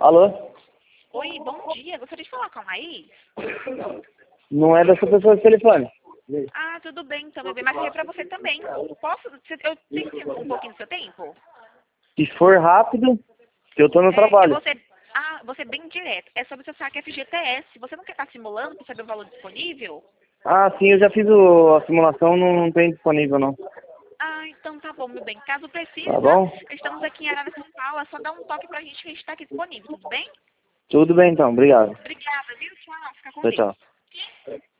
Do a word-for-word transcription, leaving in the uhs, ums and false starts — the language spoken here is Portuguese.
Alô? Oi, bom dia. Gostaria de falar com a Laís? Não é dessa pessoa do telefone. Ah, tudo bem, então, bebê. Mas é pra você também. Posso? Eu tenho tempo, um pouquinho do seu tempo? Se for rápido, que eu tô no É, trabalho. eu vou ser, ah, vou ser bem direto. É sobre o seu saque F G T S. Você não quer estar simulando para saber o valor disponível? Ah, sim, eu já fiz o, a simulação, não, não tem disponível não. Ah, então tá bom, meu bem. Caso precise, Tá tá? bom? Estamos aqui em Arara São Paulo. É só dar um toque pra gente que a gente tá aqui disponível, tudo bem? Tudo bem então, obrigado. Obrigada, viu? Tchau. Fica com Tchau, Deus. tchau.